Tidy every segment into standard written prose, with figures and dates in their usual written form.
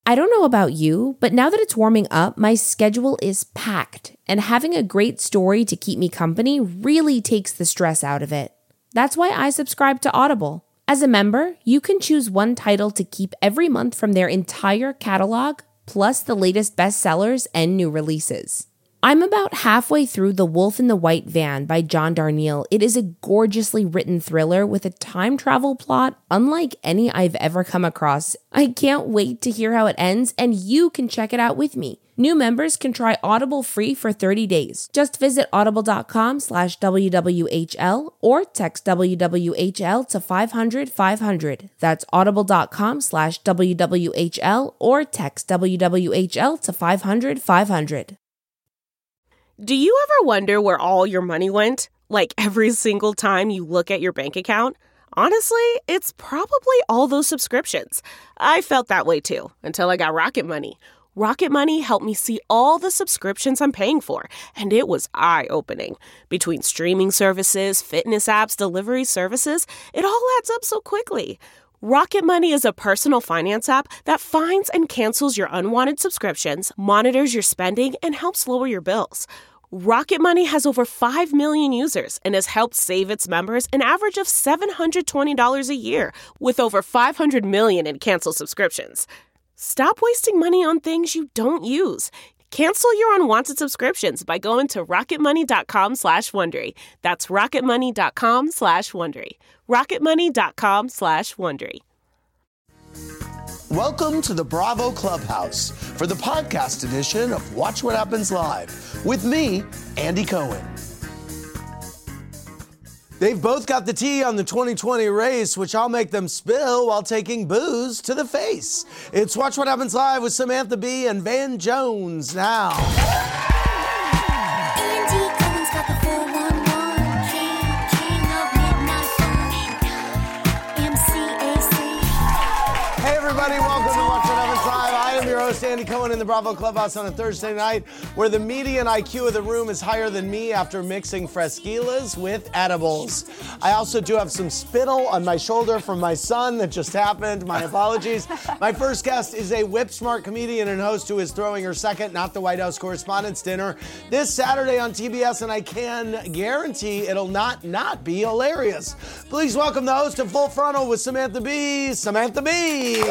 I don't know about you, but now that it's warming up, my schedule is packed, and having a great story to keep me company really takes the stress out of it. That's why I subscribe to Audible. As a member, you can choose one title to keep every month from their entire catalog, plus the latest bestsellers and new releases. I'm about halfway through The Wolf in the White Van by John Darnielle. It is a gorgeously written thriller with a time travel plot unlike any I've ever come across. I can't wait to hear how it ends, and you can check it out with me. New members can try Audible free for 30 days. Just visit audible.com/WWHL or text WWHL to 500-500. That's audible.com/WWHL or text WWHL to 500-500. Do you ever wonder where all your money went? Like every single time you look at your bank account? Honestly, it's probably all those subscriptions. I felt that way too, until I got Rocket Money. Rocket Money helped me see all the subscriptions I'm paying for, and it was eye-opening. Between streaming services, fitness apps, delivery services, it all adds up so quickly. Rocket Money is a personal finance app that finds and cancels your unwanted subscriptions, monitors your spending, and helps lower your bills. Rocket Money has over 5 million users and has helped save its members an average of $720 a year, with over 500 million in canceled subscriptions. Stop wasting money on things you don't use. Cancel your unwanted subscriptions by going to rocketmoney.com/Wondery. That's rocketmoney.com/Wondery. rocketmoney.com/Wondery. Welcome to the Bravo Clubhouse for the podcast edition of Watch What Happens Live with me, Andy Cohen. They've both got the tea on the 2020 race, which I'll make them spill while taking booze to the face. It's Watch What Happens Live with Samantha Bee and Van Jones now. Andy Cohen's got the 411, king of midnight phone, MCAC. Hey everybody, welcome to Watch What Happens Live. I am your host, Andy Cohen, in the Bravo Clubhouse on a Thursday night where the median IQ of the room is higher than me after mixing fresquillas with edibles. I also do have some spittle on my shoulder from my son that just happened. My apologies. My first guest is a whip-smart comedian and host who is throwing her second Not the White House Correspondents' Dinner this Saturday on TBS, and I can guarantee it'll not be hilarious. Please welcome the host of Full Frontal with Samantha Bee, Samantha Bee.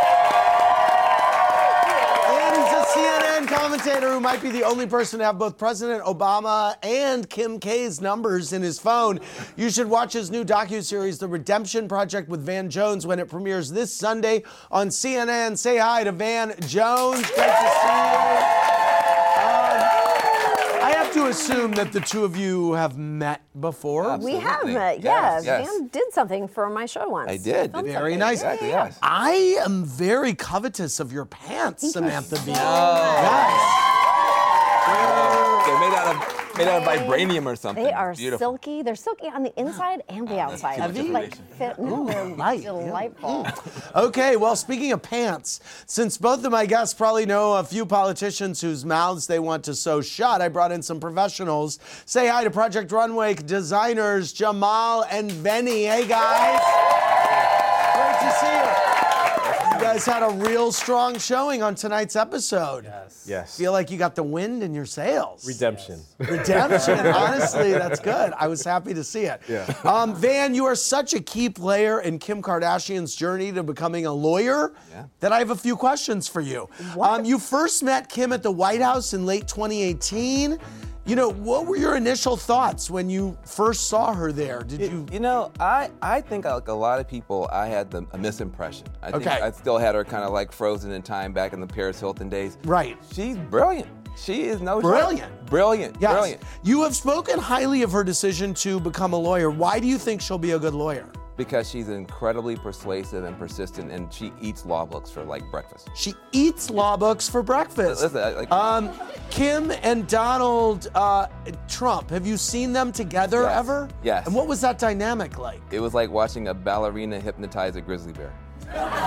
And he's a CNN commentator who might be the only person to have both President Obama and Kim K's numbers in his phone. You should watch his new docuseries, The Redemption Project with Van Jones, when it premieres this Sunday on CNN. Say hi to Van Jones. Great to see you. I have to assume that the two of you have met before. We have Absolutely. met, Yes, yes. yes. Van did something for my show once. I did. Filmed Very something. nice. Exactly, yes. I am very covetous of your pants, Samantha Bee. They're made out of vibranium or something. They are Beautiful. silky. They're silky on the inside and the outside. much They, like information. fit. No, they're light, yeah. delightful. Okay, well, speaking of pants, since both of my guests probably know a few politicians whose mouths they want to sew shut, I brought in some professionals. Say hi to Project Runway designers Jamal and Benny. Hey, guys. Great to see you. You guys had a real strong showing on tonight's episode. Yes. Feel like you got the wind in your sails. Redemption. Redemption. Honestly, that's good. I was happy to see it. Yeah. Van, you are such a key player in Kim Kardashian's journey to becoming a lawyer that I have a few questions for you. You first met Kim at the White House in late 2018. You know, what were your initial thoughts when you first saw her there? Did you? You know, I think like a lot of people, I had a misimpression. I think Okay. I still had her kind of like frozen in time back in the Paris Hilton days. Right. She's brilliant. She is no Brilliant. joke. Brilliant. Yes. Brilliant. You have spoken highly of her decision to become a lawyer. Why do you think she'll be a good lawyer? Because she's incredibly persuasive and persistent, and she eats law books for like breakfast. She eats law books for breakfast. Listen, Kim and Donald Trump, have you seen them together Yes. ever? Yes. And what was that dynamic like? It was like watching a ballerina hypnotize a grizzly bear.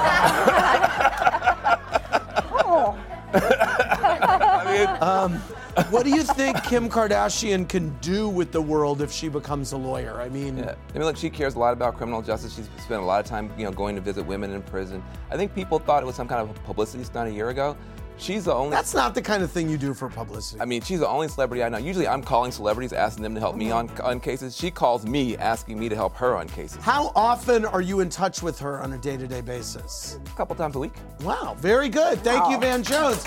Oh. What do you think Kim Kardashian can do with the world if she becomes a lawyer? I mean, Yeah. I mean, look, she cares a lot about criminal justice. She's spent a lot of time, going to visit women in prison. I think people thought it was some kind of a publicity stunt a year ago. She's the only. that's not the kind of thing you do for publicity. I mean, she's the only celebrity I know. Usually, I'm calling celebrities, asking them to help me on cases. She calls me, asking me to help her on cases. How often are you in touch with her on a day-to-day basis? A couple times a week. Wow, very good. Thank you, Van Jones.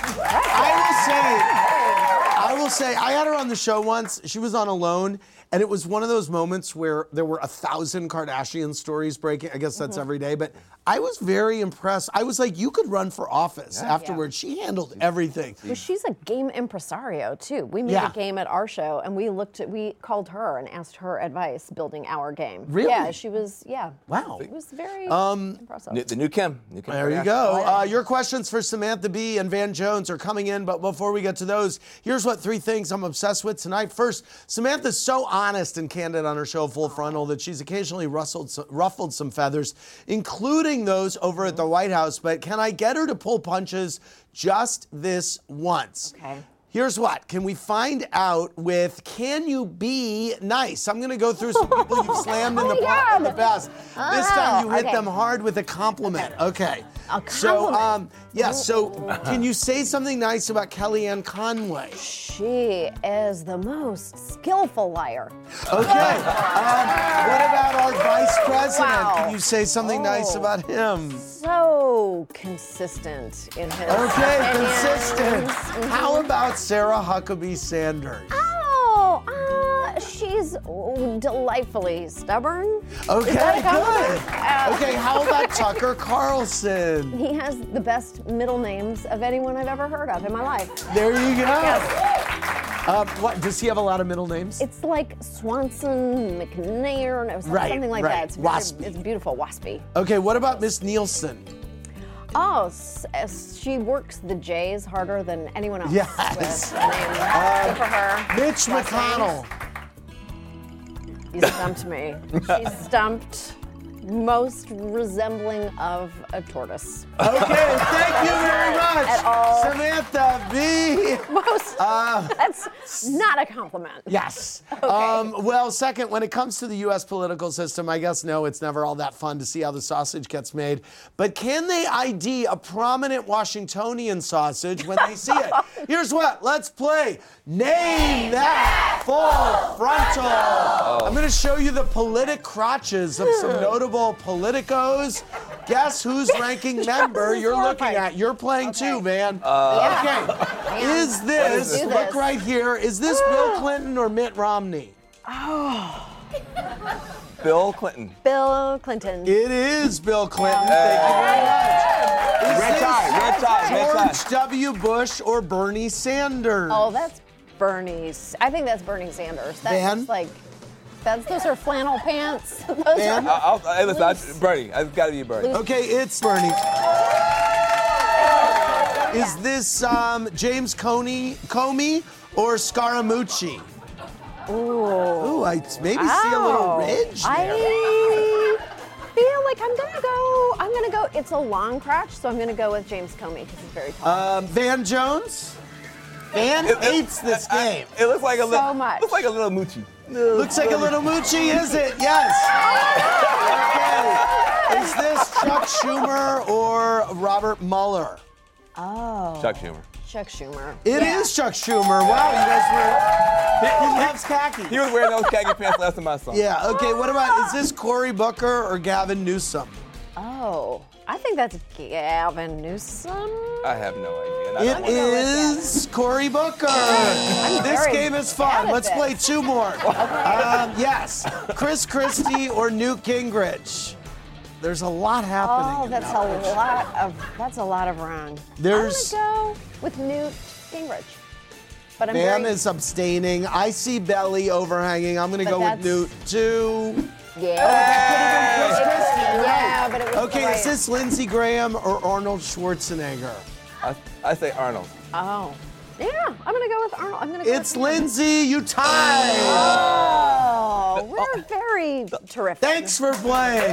I will say, I had her on the show once. She was on Alone, and it was one of those moments where there were 1,000 Kardashian stories breaking. I guess that's every day, but I was very impressed. I was like, you could run for office afterwards. She handled everything. Well, she's a game impresario too. We made Yeah. a game at our show, and we called her and asked her advice building our game. Really? Yeah, she was. Yeah. Wow. It was very impressive. The new Kim. There you Kardashian. go. Your questions for Samantha Bee and Van Jones are coming in, but before we get to those, here's what 3 things I'm obsessed with tonight. First, Samantha's so honest and candid on her show Full Frontal that she's occasionally ruffled some feathers, including those over at the White House. But can I get her to pull punches just this once? Okay. Here's what. Can we find out with Can You Be Nice? I'm going to go through some people you've slammed in the past. This time you hit them hard with a compliment. Okay. A So, compliment. so can you say something nice about Kellyanne Conway? She is the most skillful liar. Okay. What about our vice president? Wow. Can you say something nice Oh. about him? So consistent in his Okay, opinions. consistent. How about Sarah Huckabee Sanders? She's delightfully stubborn. Okay, Is that a good. compliment? Okay, how about Tucker Carlson? He has the best middle names of anyone I've ever heard of in my life. There you go. Yes. What does he have a lot of middle names? It's like Swanson, McNair, or Right, something like right. that. It's very, Waspy. it's beautiful, waspy. Okay, what about Miss Nielsen? Oh, she works the J's harder than anyone else. Yes. With the name. Good for her. Mitch Last McConnell. name. You stumped me. She stumped most resembling of a tortoise. Okay, thank you very much. At all. Samantha B. Most. That's not a compliment. Yes. Okay. Well, second, when it comes to the U.S. political system, I guess no, it's never all that fun to see how the sausage gets made. But can they ID a prominent Washingtonian sausage when they see it? Here's what. Let's play Name That Full Frontal. I'm going to show you the politic crotches of some notable politicos. Guess whose ranking member you're looking at. You're playing too, man. Yeah. Okay. Is this, Let's do look this. right here, is this Bill Clinton or Mitt Romney? Bill Clinton. Bill Clinton. It is Bill Clinton. Thank you very much. Red tie. George W. Bush or Bernie Sanders? Oh, that's Bernie's. I think that's Bernie Sanders. That's Van? just like, those are flannel pants. Those Van? are. Hey, listen, Bernie. It's got to be Bernie. Okay, it's Bernie. Is this James Comey or Scaramucci? Ooh, I maybe see a little ridge there. I feel like I'm gonna go. It's a long crotch, so I'm gonna go with James Comey because he's very tall. Van Jones? Van hates this game. It looks like a little. So much. Looks like a little moochie. Looks like a little moochie, is it? Yes. Okay. Is this Chuck Schumer or Robert Mueller? Chuck Schumer. Chuck Schumer. It is Chuck Schumer. Wow, you guys were. He loves khaki. He was wearing those khaki pants last time I saw him. Yeah, okay, what about, is this Cory Booker or Gavin Newsom? Oh, I think that's Gavin Newsom. I have no idea. It is Cory Booker. This very game is bad fun. at Let's this. play 2 more. Yes, Chris Christie or Newt Gingrich? There's a lot happening. Oh, in that's that. a lot of wrong. There's- I'm gonna go with Newt Gingrich. But I'm Van very, is abstaining. I see belly overhanging. I'm going to But go with that's- Newt too. yeah. Chris Christie, you're Yeah, but it was Okay, the is this Lindsey Graham or Arnold Schwarzenegger? I say Arnold. Oh. Yeah, I'm gonna go with Arnold. I'm gonna go It's with Lindsay. You tied. Oh, we're very terrific. Thanks for playing.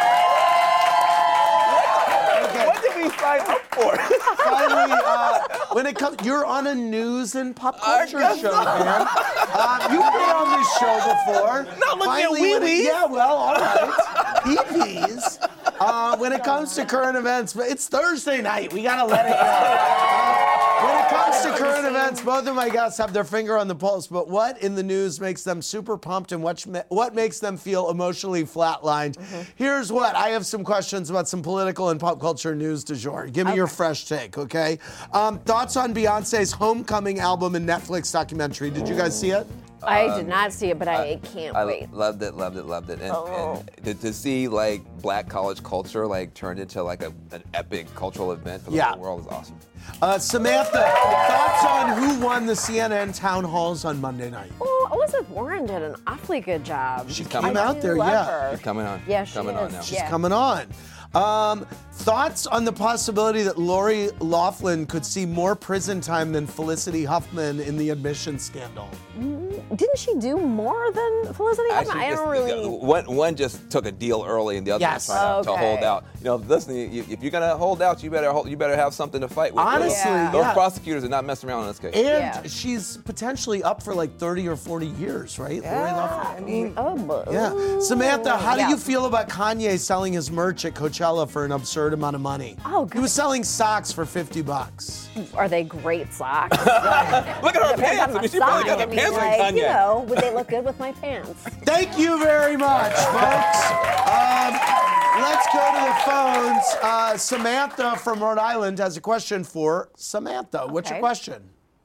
What did we sign up for? Finally, when it comes, you're on a news and pop culture show, man. You've been on this show before. Not looking at Finally, wee-wees. Yeah, well, all right. Pee-pees. When it comes to current events, but it's Thursday night. We gotta let it go. When it comes to current events, both of my guests have their finger on the pulse. But what in the news makes them super pumped, and what makes them feel emotionally flatlined? Here's what I have: some questions about some political and pop culture news du jour. Give me your fresh take, okay? Thoughts on Beyonce's Homecoming album and Netflix documentary? Did you guys see it? I did not see it, but I can't I wait. loved it. And to see like black college culture like turned into like an epic cultural event for the whole world is awesome. Samantha, thoughts on who won the CNN town halls on Monday night? Oh, Elizabeth Warren did an awfully good job. She came out there, love yeah. her. She's coming on. Yeah, she coming is. on now. She's coming on. Thoughts on the possibility that Lori Loughlin could see more prison time than Felicity Huffman in the admissions scandal? Didn't she do more than Felicity Huffman? I don't really. One just took a deal early, and the other one tried to hold out. You know, listen, if you're gonna hold out, you better have something to fight with. Honestly, those prosecutors are not messing around in this case. And she's potentially up for like 30 or 40 years, right? Lori Loughlin. I mean, Samantha, how do you feel about Kanye selling his merch at Coachella for an absurd amount of money? Oh, He was selling socks for $50. Are they great socks? Look at her pants. I mean, she probably got the pants on Kanye. You know, would they look good with my pants? Thank you very much, folks. Let's go to the phones. Samantha from Rhode Island has a question for Samantha. What's your question?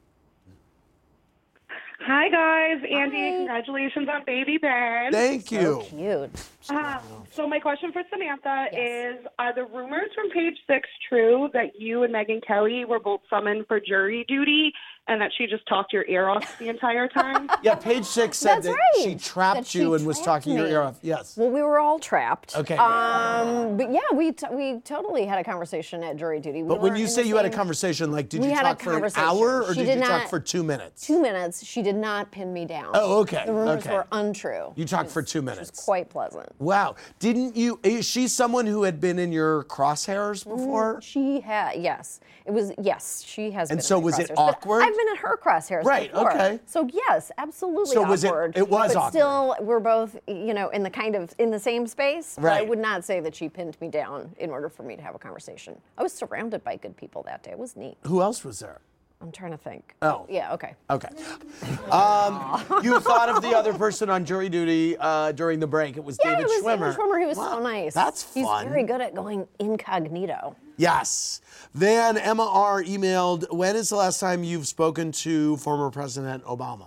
Hi, guys. Andy, congratulations on baby Ben. Thank you. So cute. So my question for Samantha is, are the rumors from Page 6 true that you and Megyn Kelly were both summoned for jury duty and that she just talked your ear off the entire time? Yeah, Page 6 said That's that right. she trapped you and was talking your ear off. Yes. Well, we were all trapped. Okay. But yeah, we totally had a conversation at jury duty. But when you say you had a conversation, like, did We you had a talk for an conversation. hour or She did did you talk not- for 2 minutes? 2 minutes, she did not pin me down. Oh, okay. The rumors Okay. were untrue. You talked for 2 It minutes. was quite pleasant. Wow. Didn't you? Is she someone who had been in your crosshairs before? She had, yes. It was, yes, she has been And so in my was it crosshairs, but awkward? I've been in her crosshairs Right, before. okay. So yes, absolutely So was it- awkward. it was but awkward. still, we're both, in the same space. But I Right. would not say that she pinned me down in order for me to have a conversation. I was surrounded by good people that day. It was neat. Who else was there? I'm trying to think. Oh. Yeah, okay. Okay. You thought of the other person on jury duty during the break. It was Yeah, David it was Schwimmer. David Schwimmer. He was Wow, so nice. That's fun. He's very good at going incognito. Yes. Then Emma R. emailed, when is the last time you've spoken to former President Obama?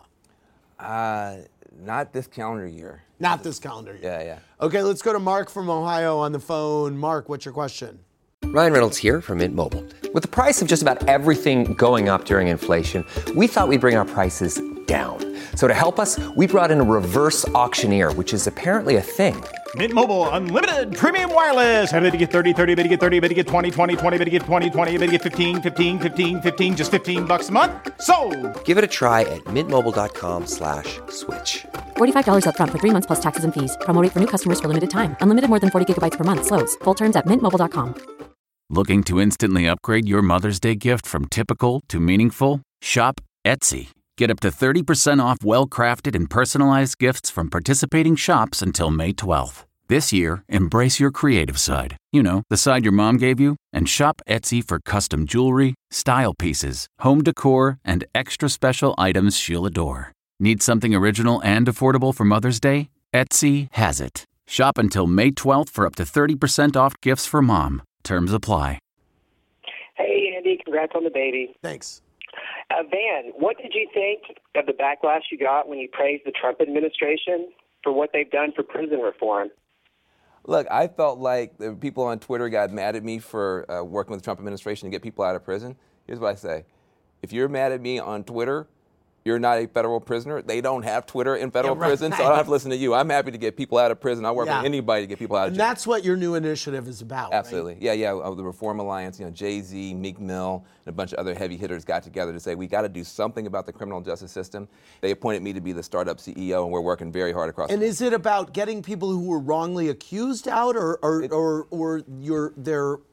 Not this calendar year. Not this calendar year. Yeah, yeah. Okay, let's go to Mark from Ohio on the phone. Mark, what's your question? Ryan Reynolds here from Mint Mobile. With the price of just about everything going up during inflation, we thought we'd bring our prices down. So to help us, we brought in a reverse auctioneer, which is apparently a thing. Mint Mobile Unlimited Premium Wireless. How to get 30, 30, bit to get 30, bit to get 20, 20, 20, bit to get 20, 20, bit to get 15, 15, 15, 15, just $15 a month? Sold! Give it a try at mintmobile.com/switch. $45 up front for 3 months plus taxes and fees. Promo rate for new customers for limited time. Unlimited more than 40 gigabytes per month. Slows full terms at mintmobile.com. Looking to instantly upgrade your Mother's Day gift from typical to meaningful? Shop Etsy. Get up to 30% off well-crafted and personalized gifts from participating shops until May 12th. This year, embrace your creative side. You know, the side your mom gave you. And shop Etsy for custom jewelry, style pieces, home decor, and extra special items she'll adore. Need something original and affordable for Mother's Day? Etsy has it. Shop until May 12th for up to 30% off gifts for mom. Terms apply. Hey, Andy, congrats on the baby. Thanks. Van, what did you think of the backlash you got when you praised the Trump administration for what they've done for prison reform? Look, I felt like the people on Twitter got mad at me for working with the Trump administration to get people out of prison. Here's what I say. If you're mad at me on Twitter, you're not a federal prisoner. They don't have Twitter in federal prison, so I don't have to listen to you. I'm happy to get people out of prison. I work with anybody to get people out of And jail. that's what your new initiative is about, Absolutely. right? Yeah. The Reform Alliance, Jay-Z, Meek Mill, and a bunch of other heavy hitters got together to say, we got to do something about the criminal justice system. They appointed me to be the startup CEO, and we're working very hard across And the is it about getting people who were wrongly accused out, or their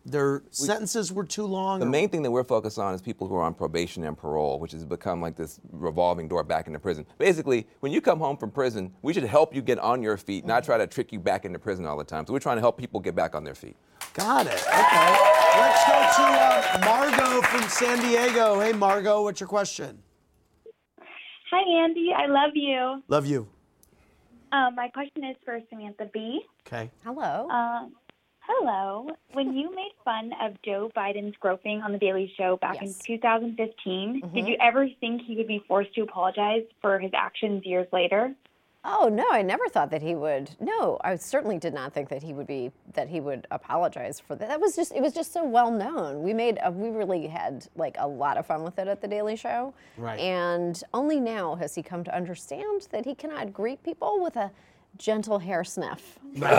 their sentences were too long? The main thing that we're focused on is people who are on probation and parole, which has become like this revolving door back into prison. Basically, when you come home from prison, we should help you get on your feet, not try to trick you back into prison all the time. So we're trying to help people get back on their feet. Got it. Okay. Let's go to Margot from San Diego. Hey, Margot, what's your question? Hi, Andy. I love you. Love you. My question is for Samantha B. Okay. Hello. Hello. When you made fun of Joe Biden's groping on The Daily Show back in 2015, did you ever think he would be forced to apologize for his actions years later? Oh no, I never thought that he would. No, I certainly did not think that he would apologize for that. It was just so well known. We really had like a lot of fun with it at The Daily Show. Right. And only now has he come to understand that he cannot greet people with a gentle hair sniff.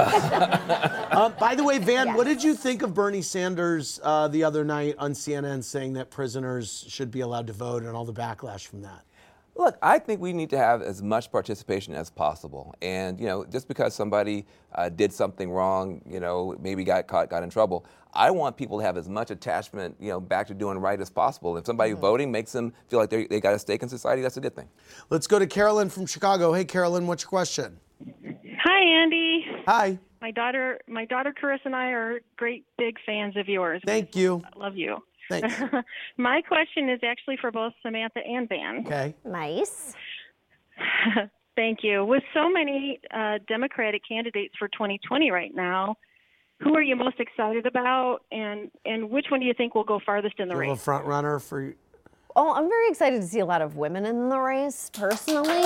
By the way, Van, what did you think of Bernie Sanders the other night on CNN saying that prisoners should be allowed to vote and all the backlash from that? Look, I think we need to have as much participation as possible. And, just because somebody did something wrong, maybe got caught, got in trouble, I want people to have as much attachment, back to doing right as possible. If somebody voting makes them feel like they got a stake in society, that's a good thing. Let's go to Carolyn from Chicago. Hey, Carolyn, what's your question? Hi, Andy. Hi. My daughter Carissa and I are great big fans of yours. Thank you. I love you. Thanks. My question is actually for both Samantha and Van. Okay. Nice. Thank you. With so many Democratic candidates for 2020 right now, who are you most excited about, and which one do you think will go farthest in the race? A front runner for. Oh, I'm very excited to see a lot of women in the race, personally,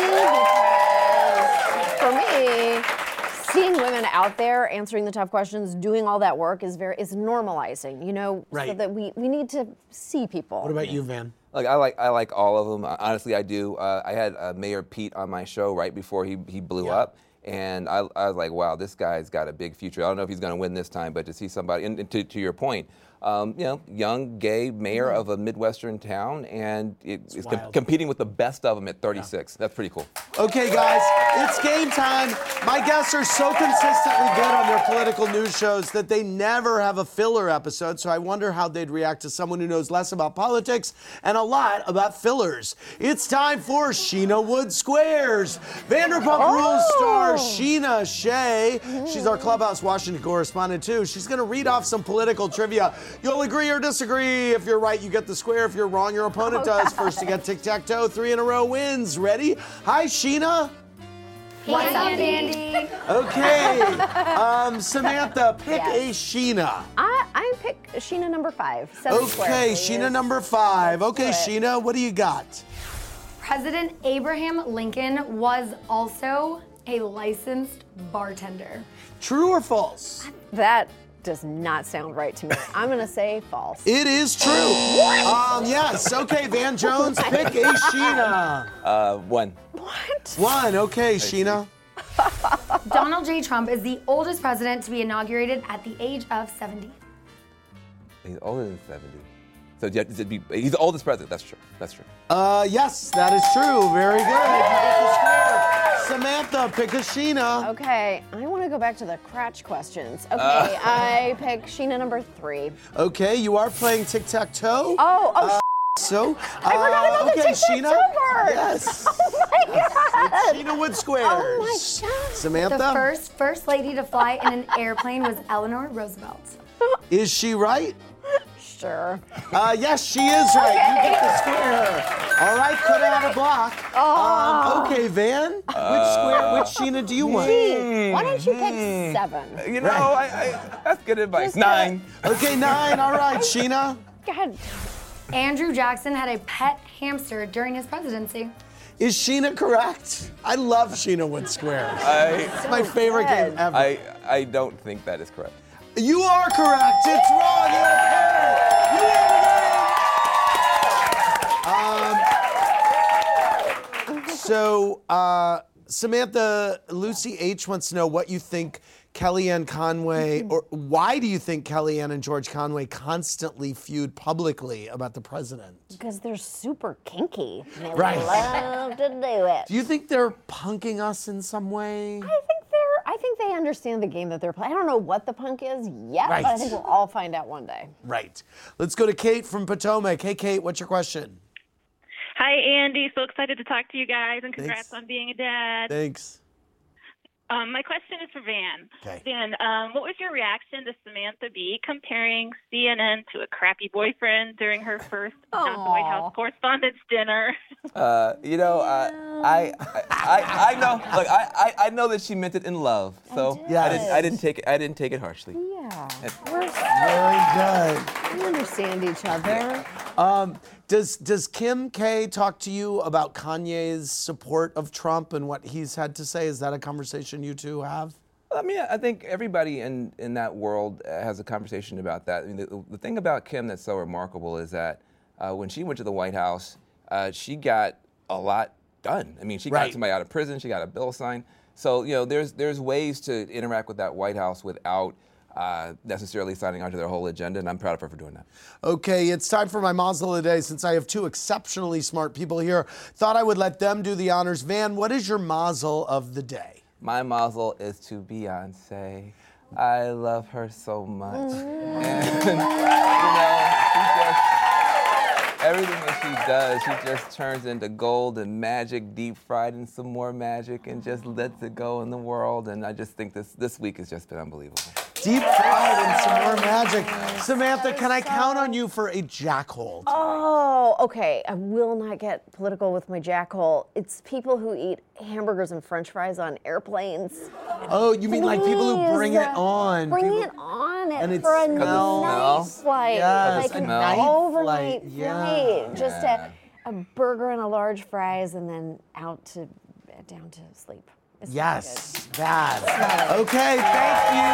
because for me, seeing women out there answering the tough questions, doing all that work is normalizing, Right. so that we need to see people. What about you, Van? Look, I like all of them. Honestly, I do. I had Mayor Pete on my show right before he blew up. And I was like, wow, this guy's got a big future. I don't know if he's going to win this time, but to see somebody, and to your point, young, gay mayor of a Midwestern town, and is competing with the best of them at 36. That's pretty cool. Okay, guys, it's game time. My guests are so consistently good on their political news shows that they never have a filler episode, so I wonder how they'd react to someone who knows less about politics and a lot about fillers. It's time for Sheena Wood Squares. Vanderpump Rules star Sheena Shea. She's our Clubhouse Washington correspondent, too. She's going to read off some political trivia. You'll agree or disagree. If you're right, you get the square. If you're wrong, your opponent does. First to get tic-tac-toe, 3 in a row wins. Ready? Hi, Sheena. What's up, Andy? Okay. Samantha, pick a Sheena. I pick Sheena number 5. 7 squares, Okay, please. Sheena number 5. Okay, Sheena, what do you got? President Abraham Lincoln was also a licensed bartender. True or false? That does not sound right to me. I'm going to say false. It is true. Yes. Okay, Van Jones, pick a Sheena. 1. What? 1. Okay, Sheena. Donald J. Trump is the oldest president to be inaugurated at the age of 70. He's older than 70. So he's the oldest president. That's true. That's true. Yes, that is true. Very good. You get the square. Samantha, pick a Sheena. Okay, I want to go back to the crotch questions. Okay, I pick Sheena number 3. Okay, you are playing tic-tac-toe. So, I forgot about the tic-tac-toe part. Yes. Oh my God. Sheena Wood Squares. Oh my God. Samantha? The first lady to fly in an airplane was Eleanor Roosevelt. Is she right? Sure. Yes, she is right. You get the square. All right, put out a block. Okay, Van, which Sheena do you want? Why don't you pick 7? You know, I that's good advice. 9. Okay, 9. All right, Sheena. God. Andrew Jackson had a pet hamster during his presidency. Is Sheena correct? I love Sheena Wood Squares. It's my favorite game ever. I don't think that is correct. You are correct. It's wrong. You win the game. So, Samantha, Lucy H. wants to know what you think Kellyanne Conway, or why do you think Kellyanne and George Conway constantly feud publicly about the president? Because they're super kinky. And they Right. love to do it. Do you think they're punking us in some way? I think they understand the game that they're playing. I don't know what the punk is yet, Right. but I think we'll all find out one day. Right. Let's go to Kate from Potomac. Hey, Kate, what's your question? Hi, Andy. So excited to talk to you guys, and congrats Thanks. on being a dad. Thanks. My question is for Van. Okay. Van, what was your reaction to Samantha Bee comparing CNN to a crappy boyfriend during her first White House Correspondents' Dinner? I know. Look, I know that she meant it in love, so I didn't take it harshly. Yeah. Very good. We understand each other. Does Kim K talk to you about Kanye's support of Trump and what he's had to say? Is that a conversation you two have? I mean, I think everybody in that world has a conversation about that. I mean, the thing about Kim that's so remarkable is that when she went to the White House, she got a lot done. I mean, she got somebody out of prison, she got a bill signed. So, there's ways to interact with that White House without necessarily signing onto their whole agenda, and I'm proud of her for doing that. Okay, it's time for my mazel of the day. Since I have two exceptionally smart people here, thought I would let them do the honors. Van, what is your mazel of the day? My mazel is to Beyonce. I love her so much. And, everything that she does, she just turns into gold and magic, deep fried in some more magic, and just lets it go in the world. And I just think this week has just been unbelievable. Deep fried and some more magic. Samantha, can I count on you for a jackhole? Oh, okay. I will not get political with my jackhole. It's people who eat hamburgers and french fries on airplanes. Oh, you mean like people who bring it on? Bring it on And it's for a smell. night flight. Yes, like an night overnight flight. flight. Just a burger and a large fries and then down to sleep. It's Yes, not bad. It's not Okay, thank you,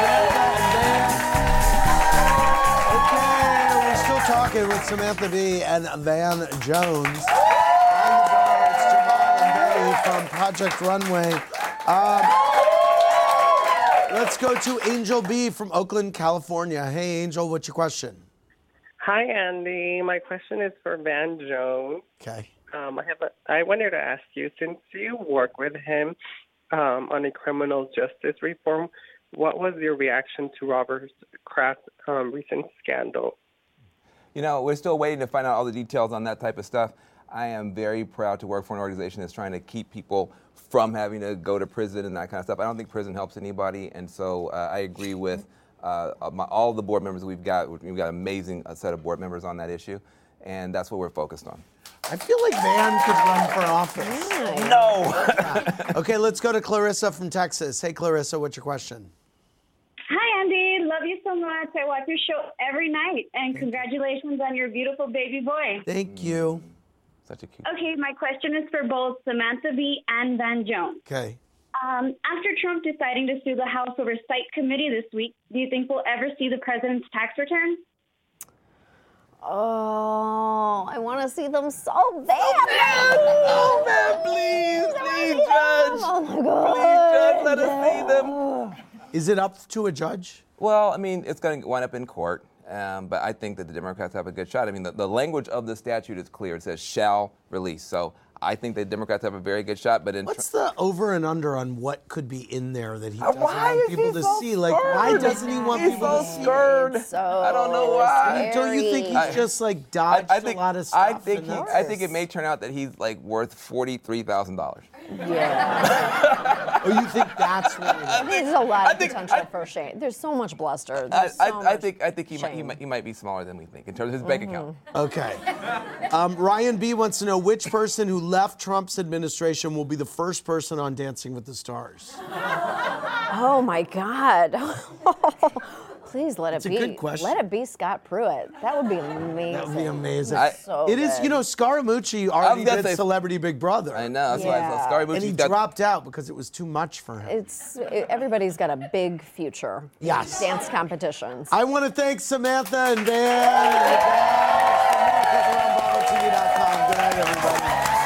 Samantha and Van. Okay, we're still talking with Samantha Bee and Van Jones. On the bar, it's Jamal and Bay from Project Runway. Let's go to Angel B from Oakland, California. Hey, Angel, what's your question? Hi, Andy. My question is for Van Jones. Okay. I wanted to ask you, since you work with him on a criminal justice reform, what was your reaction to Robert Kraft's recent scandal? We're still waiting to find out all the details on that type of stuff. I am very proud to work for an organization that's trying to keep people from having to go to prison and that kind of stuff. I don't think prison helps anybody, and so I agree with all the board members we've got. We've got an amazing set of board members on that issue, and that's what we're focused on. I feel like Van could run for office. No. Okay, let's go to Clarissa from Texas. Hey, Clarissa, what's your question? Hi, Andy. Love you so much. I watch your show every night, and congratulations on your beautiful baby boy. Thank you. Such a cute. Okay, my question is for both Samantha Bee and Van Jones. Okay. After Trump deciding to sue the House Oversight Committee this week, do you think we'll ever see the president's tax return? Oh, I want to see them so bad. Oh, man, please, Judge. Oh, my God. Please, Judge, let us see them. Is it up to a judge? Well, I mean, it's going to wind up in court, but I think that the Democrats have a good shot. I mean, the language of the statute is clear. It says shall release. So I think the Democrats have a very good shot. But what's the over and under on what could be in there that he doesn't why want is people he to so see? Like, scared? why doesn't he want He's people so to see? scared. So I don't know why. Don't you think he's just like dodged a lot of stuff? I think it may turn out that he's like worth $43,000. Yeah. Oh, you think that's what it is? There's a lot of potential for shame. There's so much bluster. I think he might be smaller than we think in terms of his bank account. Okay. Ryan B wants to know which person who left Trump's administration will be the first person on Dancing with the Stars. Oh my God. Please let That's it a be. good question. Let it be Scott Pruitt. That would be amazing. That would be amazing. So it is, good. Scaramucci already did Celebrity Big Brother. I know, that's why I saw Scaramucci. And he dropped out because it was too much for him. Everybody's got a big future. Yes. Dance competitions. I want to thank Samantha and Van. Good night, everybody.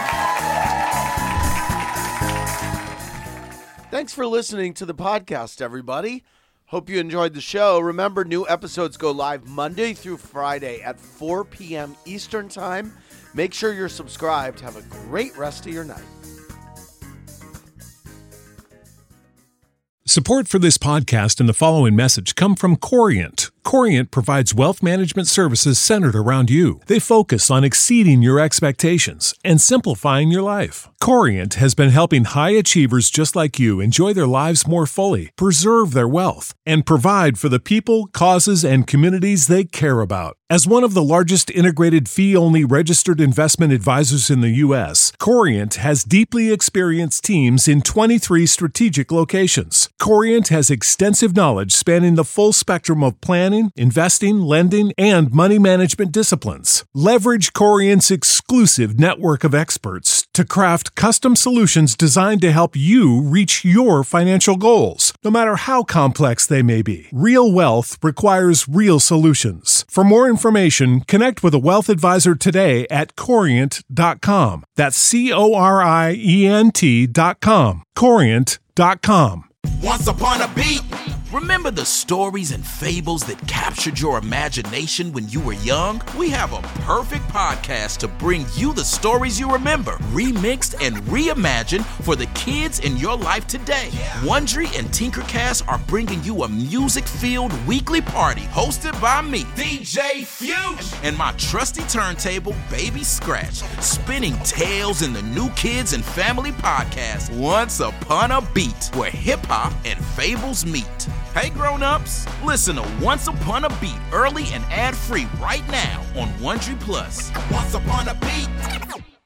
Thanks for listening to the podcast, everybody. Hope you enjoyed the show. Remember, new episodes go live Monday through Friday at 4 p.m. Eastern Time. Make sure you're subscribed. Have a great rest of your night. Support for this podcast and the following message come from Corient. Corient provides wealth management services centered around you. They focus on exceeding your expectations and simplifying your life. Corient has been helping high achievers just like you enjoy their lives more fully, preserve their wealth, and provide for the people, causes, and communities they care about. As one of the largest integrated fee-only registered investment advisors in the U.S., Corient has deeply experienced teams in 23 strategic locations. Corient has extensive knowledge spanning the full spectrum of planning, investing, lending, and money management disciplines. Leverage Corient's exclusive network of experts to craft custom solutions designed to help you reach your financial goals, no matter how complex they may be. Real wealth requires real solutions. For more information, connect with a wealth advisor today at Corient.com. That's Corient.com. Corient.com. Once upon a beat. Remember the stories and fables that captured your imagination when you were young? We have a perfect podcast to bring you the stories you remember, remixed and reimagined for the kids in your life today. Wondery and Tinkercast are bringing you a music-filled weekly party hosted by me, DJ Fuge, and my trusty turntable, Baby Scratch, spinning tales in the new kids and family podcast, Once Upon a Beat, where hip-hop and fables meet. Hey grown-ups, listen to Once Upon a Beat early and ad-free right now on Wondery Plus. Once Upon a Beat.